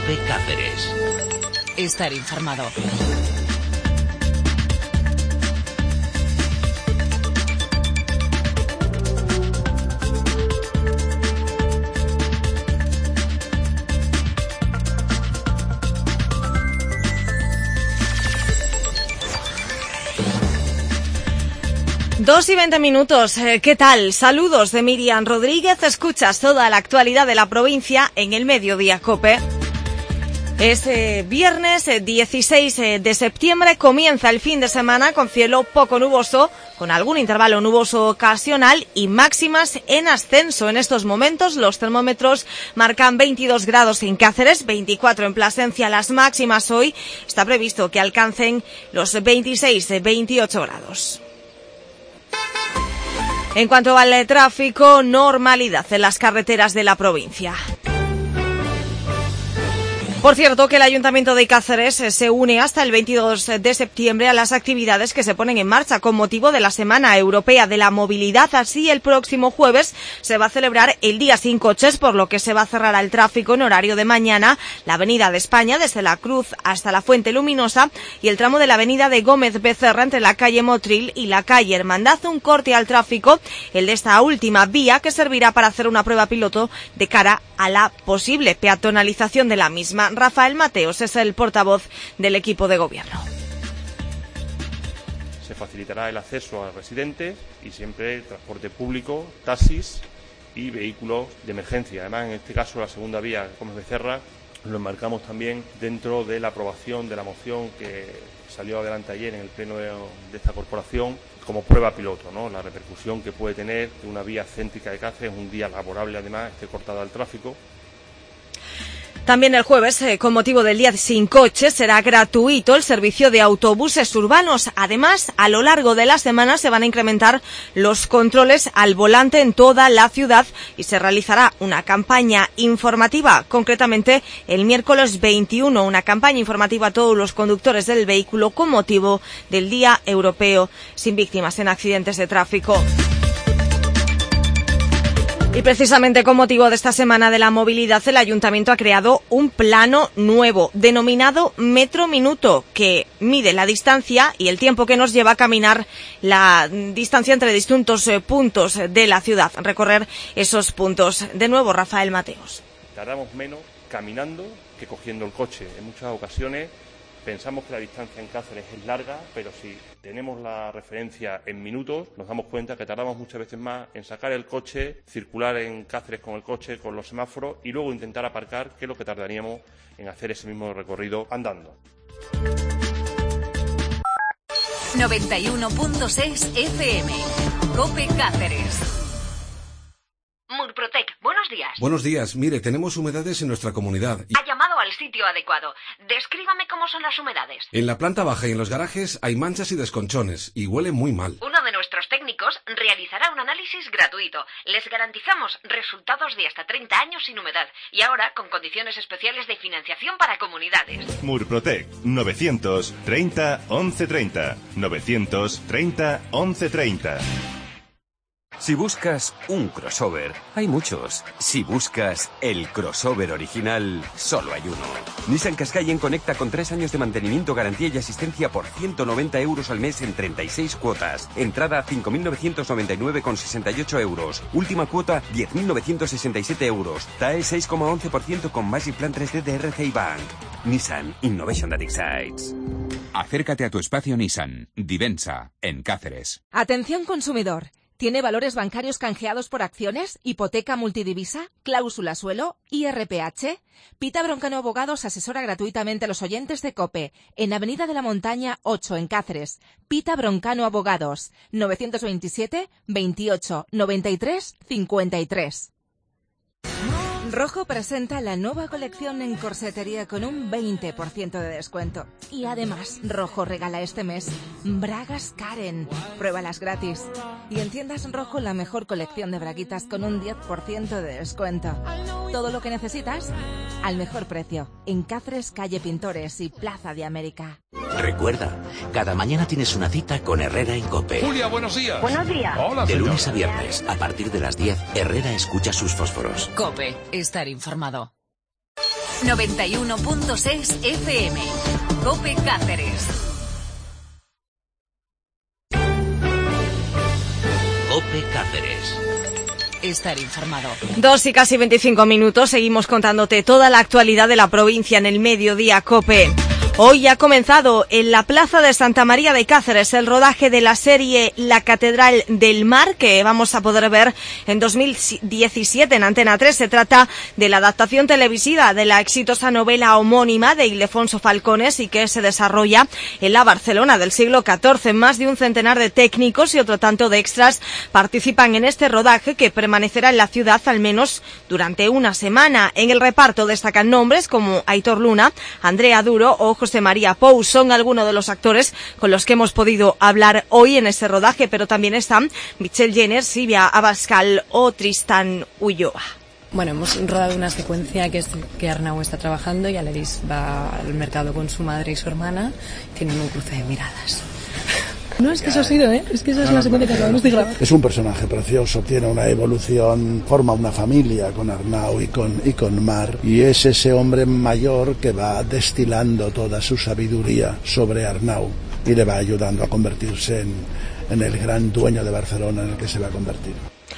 COPE Cáceres. Estar informado. Dos y 20 minutos. ¿Qué tal? Saludos de Miriam Rodríguez. Escuchas toda la actualidad de la provincia en el Mediodía COPE. Es viernes 16 de septiembre. Comienza el fin de semana con cielo poco nuboso, con algún intervalo nuboso ocasional y máximas en ascenso. En estos momentos los termómetros marcan 22 grados en Cáceres, 24 en Plasencia. Las máximas hoy está previsto que alcancen los 26-28 grados. En cuanto al tráfico, normalidad en las carreteras de la provincia. Por cierto, que el Ayuntamiento de Cáceres se une hasta el 22 de septiembre a las actividades que se ponen en marcha con motivo de la Semana Europea de la Movilidad. Así, el próximo jueves se va a celebrar el Día Sin Coches, por lo que se va a cerrar al tráfico en horario de mañana la Avenida de España desde la Cruz hasta la Fuente Luminosa y el tramo de la Avenida de Gómez Becerra entre la calle Motril y la calle Hermandad. Un corte al tráfico, el de esta última vía, que servirá para hacer una prueba piloto de cara a la posible peatonalización de la misma. Rafael Mateos es el portavoz del equipo de gobierno. Se facilitará el acceso a residentes y siempre el transporte público, taxis y vehículos de emergencia. Además, en este caso, la segunda vía, Gómez Becerra, lo enmarcamos también dentro de la aprobación de la moción que salió adelante ayer en el pleno de esta corporación como prueba piloto, ¿no? La repercusión que puede tener que una vía céntrica de Cáceres, un día laborable además, esté cortada al tráfico. También el jueves, con motivo del Día Sin Coches, será gratuito el servicio de autobuses urbanos. Además, a lo largo de la semana se van a incrementar los controles al volante en toda la ciudad y se realizará una campaña informativa, concretamente el miércoles 21, una campaña informativa a todos los conductores del vehículo con motivo del Día Europeo sin Víctimas en Accidentes de Tráfico. Y precisamente con motivo de esta Semana de la Movilidad, el Ayuntamiento ha creado un plano nuevo denominado Metro Minuto, que mide la distancia y el tiempo que nos lleva a caminar la distancia entre distintos puntos de la ciudad, recorrer esos puntos. De nuevo, Rafael Mateos. Tardamos menos caminando que cogiendo el coche. En muchas ocasiones pensamos que la distancia en Cáceres es larga, pero si tenemos la referencia en minutos, nos damos cuenta que tardamos muchas veces más en sacar el coche, circular en Cáceres con el coche, con los semáforos y luego intentar aparcar, que es lo que tardaríamos en hacer ese mismo recorrido andando. 91.6 FM. COPE Cáceres. Murprotec, buenos días. Buenos días. Mire, tenemos humedades en nuestra comunidad. Ha llamado al sitio adecuado. Descríbame cómo son las humedades. En la planta baja y en los garajes hay manchas y desconchones y huele muy mal. Uno de nuestros técnicos realizará un análisis gratuito. Les garantizamos resultados de hasta 30 años sin humedad y ahora con condiciones especiales de financiación para comunidades. Murprotec, 930 1130. 930 1130. Si buscas un crossover, hay muchos. Si buscas el crossover original, solo hay uno. Nissan Qashqai conecta con 3 años de mantenimiento, garantía y asistencia por 190 euros al mes en 36 cuotas. Entrada 5.999,68 euros. Última cuota 10.967 euros. TAE 6,11% con Magic Plan 3D de RCI Bank. Nissan Innovation that excites. Acércate a tu espacio Nissan. Divensa, en Cáceres. Atención consumidor. ¿Tiene valores bancarios canjeados por acciones, hipoteca multidivisa, cláusula suelo, IRPH? Pita Broncano Abogados asesora gratuitamente a los oyentes de COPE en Avenida de la Montaña 8 en Cáceres. Pita Broncano Abogados 927 28 93 53. Rojo presenta la nueva colección en corsetería con un 20% de descuento. Y además, Rojo regala este mes bragas Karen. Pruébalas gratis. Y en tiendas Rojo la mejor colección de braguitas con un 10% de descuento. Todo lo que necesitas al mejor precio. En Cáceres, calle Pintores y Plaza de América. Recuerda, cada mañana tienes una cita con Herrera en COPE. Julia, buenos días. Buenos días. Hola, de señor. lunes a viernes, a partir de las 10, Herrera escucha sus fósforos. COPE, estar informado. 91.6 FM. COPE Cáceres. COPE Cáceres. Estar informado. 2 y casi 25 minutos. Seguimos contándote toda la actualidad de la provincia en el Mediodía COPE. Hoy ha comenzado en la Plaza de Santa María de Cáceres el rodaje de la serie La Catedral del Mar, que vamos a poder ver en 2017 en Antena 3. Se trata de la adaptación televisiva de la exitosa novela homónima de Ildefonso Falcones y que se desarrolla en la Barcelona del siglo XIV. Más de un centenar de técnicos y otro tanto de extras participan en este rodaje, que permanecerá en la ciudad al menos durante una semana. En el reparto destacan nombres como Aitor Luna, Andrea Duro o José María Pou. Son algunos de los actores con los que hemos podido hablar hoy en ese rodaje, pero también están Michelle Jenner, Silvia Abascal o Tristan Ulloa. Bueno, hemos rodado una secuencia que es que Arnau está trabajando y Aledis va al mercado con su madre y su hermana. Tienen un cruce de miradas. No, es que eso ha sido, es que esa es la secuencia que acabamos de grabar. Es un personaje precioso, tiene una evolución, forma una familia con Arnau y con Mar, y es ese hombre mayor que va destilando toda su sabiduría sobre Arnau y le va ayudando a convertirse en el gran dueño de Barcelona en el que se va a convertir.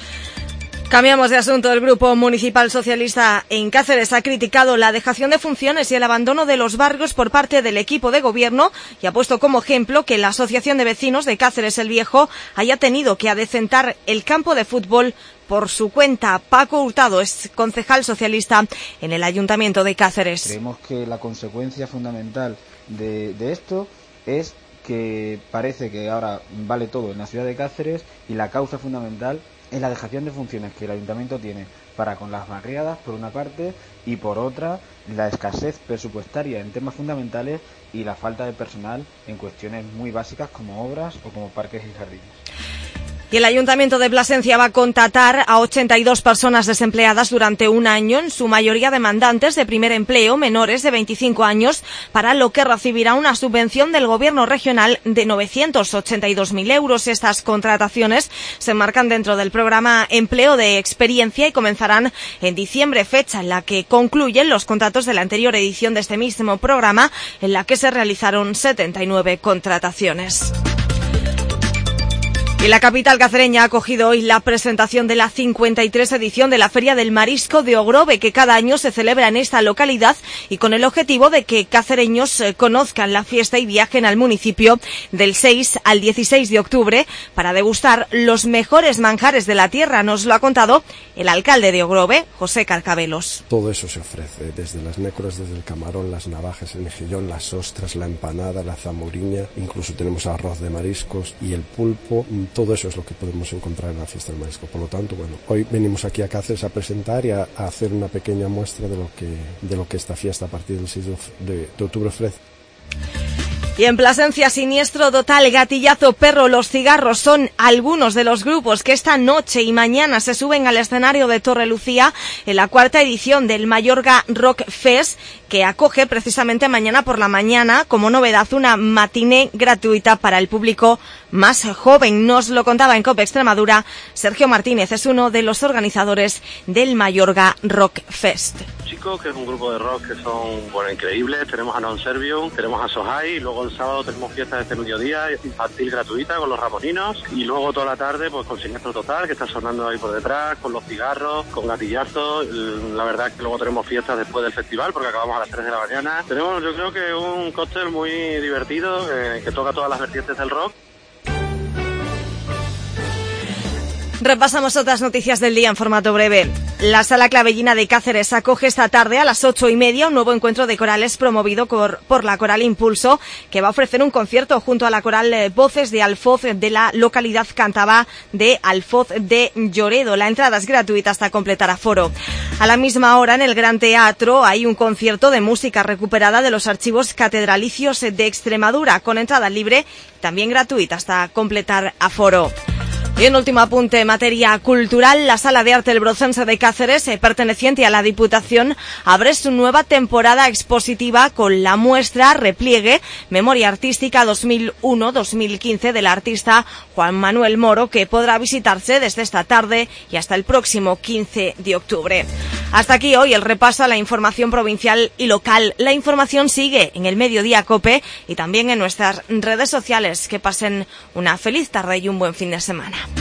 Cambiamos de asunto. El Grupo Municipal Socialista en Cáceres ha criticado la dejación de funciones y el abandono de los barrios por parte del equipo de gobierno y ha puesto como ejemplo que la Asociación de Vecinos de Cáceres el Viejo haya tenido que adecentar el campo de fútbol por su cuenta. Paco Hurtado es concejal socialista en el Ayuntamiento de Cáceres. Creemos que la consecuencia fundamental de esto es que parece que ahora vale todo en la ciudad de Cáceres y la causa fundamental es la dejación de funciones que el Ayuntamiento tiene para con las barriadas, por una parte, y por otra, la escasez presupuestaria en temas fundamentales y la falta de personal en cuestiones muy básicas como obras o como parques y jardines. Y el Ayuntamiento de Plasencia va a contratar a 82 personas desempleadas durante un año, en su mayoría demandantes de primer empleo, menores de 25 años, para lo que recibirá una subvención del Gobierno regional de 982.000 euros. Estas contrataciones se enmarcan dentro del programa Empleo de Experiencia y comenzarán en diciembre, fecha en la que concluyen los contratos de la anterior edición de este mismo programa, en la que se realizaron 79 contrataciones. Y la capital cacereña ha acogido hoy la presentación de la 53 edición de la Feria del Marisco de Ogrove, que cada año se celebra en esta localidad y con el objetivo de que cacereños conozcan la fiesta y viajen al municipio del 6 al 16 de octubre para degustar los mejores manjares de la tierra. Nos lo ha contado el alcalde de Ogrove, José Carcabelos. Todo eso se ofrece, desde las nécoras, desde el camarón, las navajas, el mejillón, las ostras, la empanada, la zamoriña, incluso tenemos arroz de mariscos y el pulpo. Todo eso es lo que podemos encontrar en la fiesta del marisco. Por lo tanto, bueno, hoy venimos aquí a Cáceres a presentar y a hacer una pequeña muestra de lo que esta fiesta a partir del 6 de octubre ofrece. Y en Plasencia, Siniestro Total, Gatillazo, Perro, Los Cigarros son algunos de los grupos que esta noche y mañana se suben al escenario de Torre Lucía en la 4ª edición del Mallorca Rock Fest, que acoge precisamente mañana por la mañana como novedad una matiné gratuita para el público más joven. Nos lo contaba en COPE Extremadura Sergio Martínez, es uno de los organizadores del Mallorca Rock Fest. Que es un grupo de rock que son increíbles. Tenemos a Non Servium, tenemos a Sohai, luego el sábado tenemos fiestas este mediodía infantil gratuita con los Ramoninos y luego toda la tarde pues con Siniestro Total, que está sonando ahí por detrás, con Los Cigarros, con Gatillazo. La verdad es que luego tenemos fiestas después del festival porque acabamos a las 3 de la mañana. Tenemos, yo creo que un cóctel muy divertido que toca todas las vertientes del rock. Repasamos otras noticias del día en formato breve. La Sala Clavellina de Cáceres acoge esta tarde a las 8:30 un nuevo encuentro de corales promovido por la Coral Impulso, que va a ofrecer un concierto junto a la coral Voces de Alfoz de la localidad cántabra de Alfoz de Lloredo. La entrada es gratuita hasta completar aforo. A la misma hora, en el Gran Teatro, hay un concierto de música recuperada de los archivos catedralicios de Extremadura, con entrada libre, también gratuita hasta completar aforo. Y en último apunte en materia cultural, la Sala de Arte El Brocense de Cáceres, perteneciente a la Diputación, abre su nueva temporada expositiva con la muestra Repliegue, Memoria Artística 2001-2015 del artista Juan Manuel Moro, que podrá visitarse desde esta tarde y hasta el próximo 15 de octubre. Hasta aquí hoy el repaso a la información provincial y local. La información sigue en el Mediodía COPE y también en nuestras redes sociales. Que pasen una feliz tarde y un buen fin de semana.